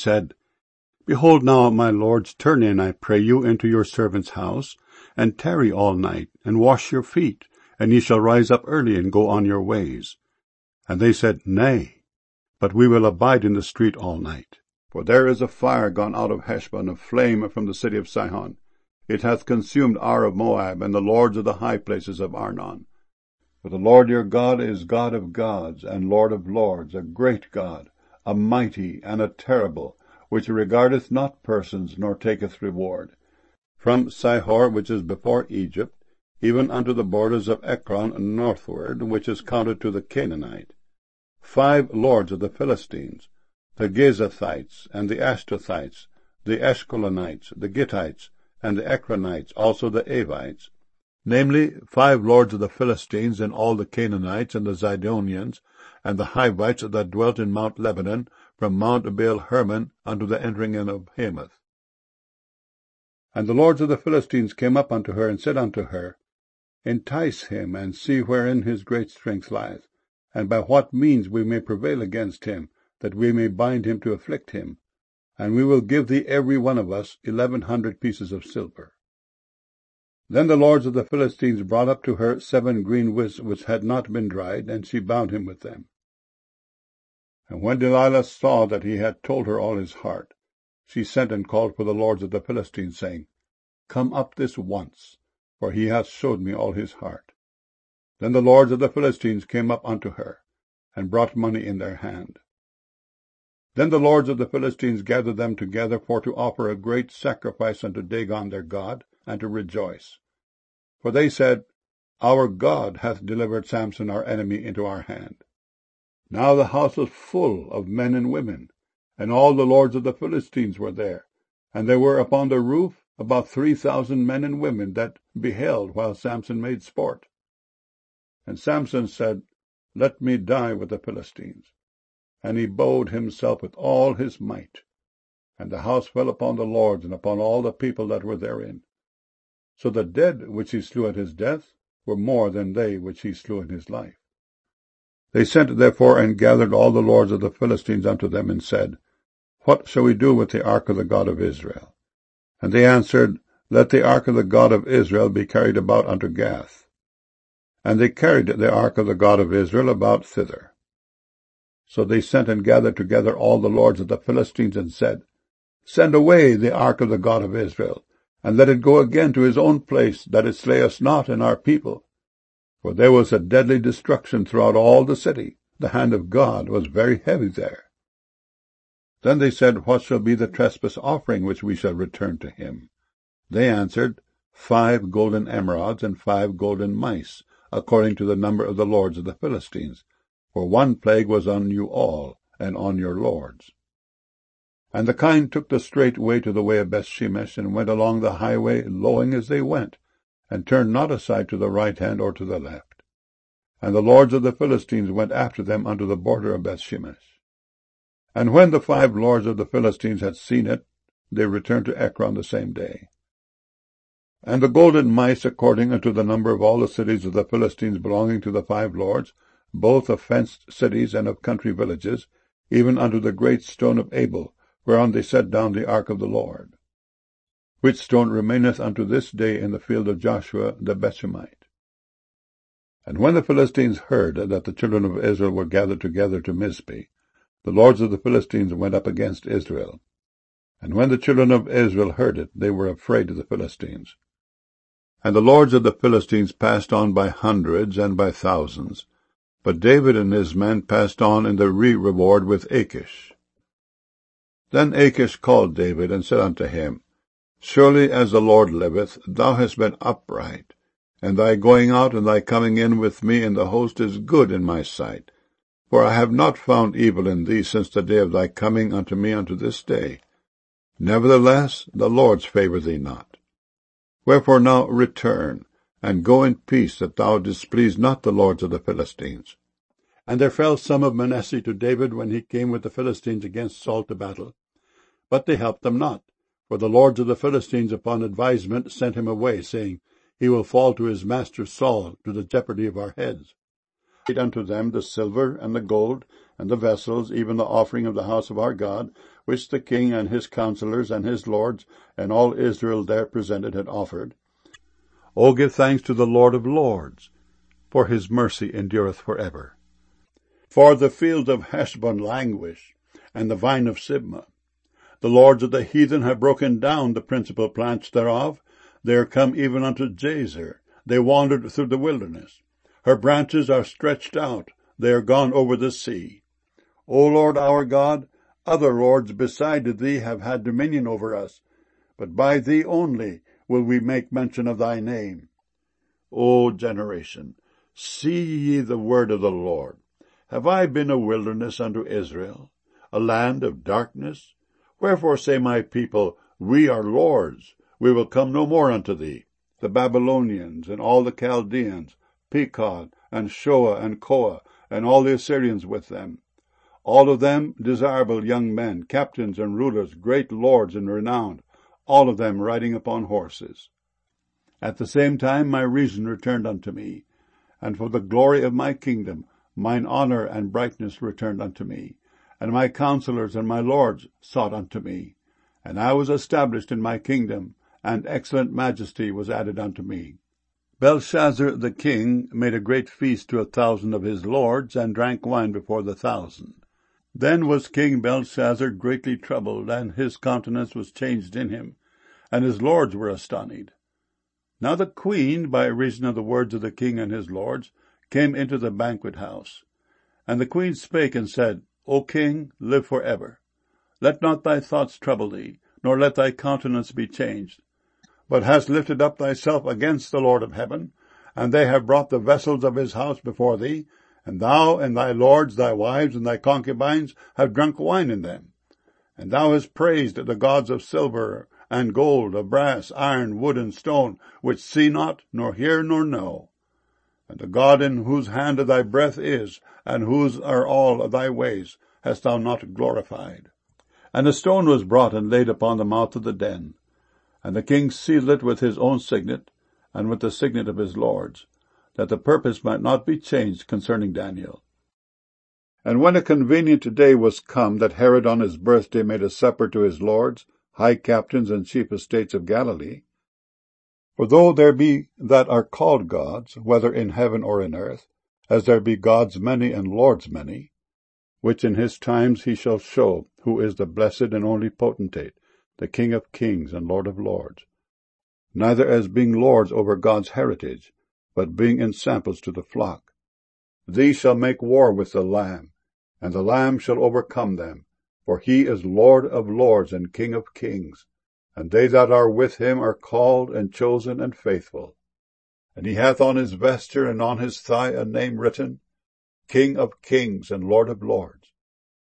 said, Behold now, my lords, turn in, I pray you, into your servant's house, and tarry all night, and wash your feet, and ye shall rise up early and go on your ways. And they said, Nay, but we will abide in the street all night. For there is a fire gone out of Heshbon, a flame from the city of Sihon. It hath consumed Ar of Moab, and the lords of the high places of Arnon. For the Lord your God is God of gods, and Lord of lords, a great God, a mighty and a terrible, which regardeth not persons, nor taketh reward. From Sihor, which is before Egypt, even unto the borders of Ekron northward, which is counted to the Canaanite, 5 lords of the Philistines, the Gezathites, and the Ashtothites, the Eshkolonites, the Gittites, and the Ekronites, also the Avites, namely 5 lords of the Philistines, and all the Canaanites, and the Zidonians, and the Hivites that dwelt in Mount Lebanon, from Mount Baal Hermon unto the entering in of Hamath. And the lords of the Philistines came up unto her, and said unto her, Entice him, and see wherein his great strength lieth, and by what means we may prevail against him, that we may bind him to afflict him. And we will give thee every one of us 1,100 pieces of silver. Then the lords of the Philistines brought up to her 7 green withs which had not been dried, and she bound him with them. And when Delilah saw that he had told her all his heart, she sent and called for the lords of the Philistines, saying, Come up this once, for he hath showed me all his heart. Then the lords of the Philistines came up unto her, and brought money in their hand. Then the lords of the Philistines gathered them together for to offer a great sacrifice unto Dagon their god, and to rejoice. For they said, Our God hath delivered Samson our enemy into our hand. Now the house was full of men and women, and all the lords of the Philistines were there, and there were upon the roof about 3,000 men and women that beheld while Samson made sport. And Samson said, Let me die with the Philistines. And he bowed himself with all his might. And the house fell upon the lords, and upon all the people that were therein. So the dead which he slew at his death were more than they which he slew in his life. They sent therefore and gathered all the lords of the Philistines unto them, and said, What shall we do with the ark of the God of Israel? And they answered, Let the ark of the God of Israel be carried about unto Gath. And they carried the ark of the God of Israel about thither. So they sent and gathered together all the lords of the Philistines, and said, Send away the ark of the God of Israel, and let it go again to his own place, that it slay us not and our people. For there was a deadly destruction throughout all the city. The hand of God was very heavy there. Then they said, What shall be the trespass offering which we shall return to him? They answered, 5 golden emerods and 5 golden mice, according to the number of the lords of the Philistines. For 1 plague was on you all, and on your lords. And the kine took the straight way to the way of Bethshemesh, and went along the highway, lowing as they went, and turned not aside to the right hand or to the left. And the lords of the Philistines went after them unto the border of Bethshemesh. And when the 5 lords of the Philistines had seen it, they returned to Ekron the same day. And the golden mice, according unto the number of all the cities of the Philistines belonging to the 5 lords, both of fenced cities and of country villages, even unto the great stone of Abel, whereon they set down the ark of the Lord, which stone remaineth unto this day in the field of Joshua the Bethshemite. And when the Philistines heard that the children of Israel were gathered together to Mizpeh, the lords of the Philistines went up against Israel. And when the children of Israel heard it, they were afraid of the Philistines. And the lords of the Philistines passed on by hundreds and by thousands, but David and his men passed on in the reward with Achish. Then Achish called David, and said unto him, Surely as the Lord liveth, thou hast been upright, and thy going out and thy coming in with me in the host is good in my sight. For I have not found evil in thee since the day of thy coming unto me unto this day. Nevertheless, the Lord's favour thee not. Wherefore now return, and go in peace, that thou displease not the lords of the Philistines. And there fell some of Manasseh to David when he came with the Philistines against Saul to battle. But they helped them not, for the lords of the Philistines upon advisement sent him away, saying, He will fall to his master Saul, to the jeopardy of our heads. Unto them the silver and the gold and the vessels, even the offering of the house of our God, which the king and his counselors and his lords and all Israel there presented had offered. O give thanks to the Lord of lords, for his mercy endureth for ever. For the fields of Heshbon languish, and the vine of Sibmah. The lords of the heathen have broken down the principal plants thereof. They are come even unto Jazer. They wandered through the wilderness. Her branches are stretched out. They are gone over the sea. O Lord our God, other lords beside thee have had dominion over us, but by thee only will we make mention of thy name. O generation, see ye the word of the Lord. Have I been a wilderness unto Israel, a land of darkness? Wherefore say my people, we are lords, we will come no more unto thee. The Babylonians and all the Chaldeans, Pekod and Shoa and Koa, and all the Assyrians with them, all of them desirable young men, captains and rulers, great lords and renowned, all of them riding upon horses. At the same time my reason returned unto me, and for the glory of my kingdom mine honor and brightness returned unto me, and my counselors and my lords sought unto me, and I was established in my kingdom, and excellent majesty was added unto me. Belshazzar the king made a great feast to 1,000 of his lords, and drank wine before the 1,000. Then was King Belshazzar greatly troubled, and his countenance was changed in him, and his lords were astonied. Now the queen, by reason of the words of the king and his lords, came into the banquet house. And the queen spake and said, O king, live for ever. Let not thy thoughts trouble thee, nor let thy countenance be changed. But hast lifted up thyself against the Lord of heaven, and they have brought the vessels of his house before thee, and thou and thy lords, thy wives, and thy concubines have drunk wine in them. And thou hast praised the gods of silver and gold, of brass, iron, wood, and stone, which see not, nor hear, nor know. And the God in whose hand thy breath is, and whose are all of thy ways, hast thou not glorified. And a stone was brought and laid upon the mouth of the den. And the king sealed it with his own signet, and with the signet of his lords, that the purpose might not be changed concerning Daniel. And when a convenient day was come that Herod on his birthday made a supper to his lords, high captains, and chief estates of Galilee, for though there be that are called gods, whether in heaven or in earth, as there be gods many and lords many, which in his times he shall show who is the blessed and only potentate, the King of kings and Lord of lords, neither as being lords over God's heritage, but being ensamples to the flock. These shall make war with the Lamb, and the Lamb shall overcome them, for he is Lord of lords and King of kings, and they that are with him are called and chosen and faithful. And he hath on his vesture and on his thigh a name written, King of kings and Lord of lords.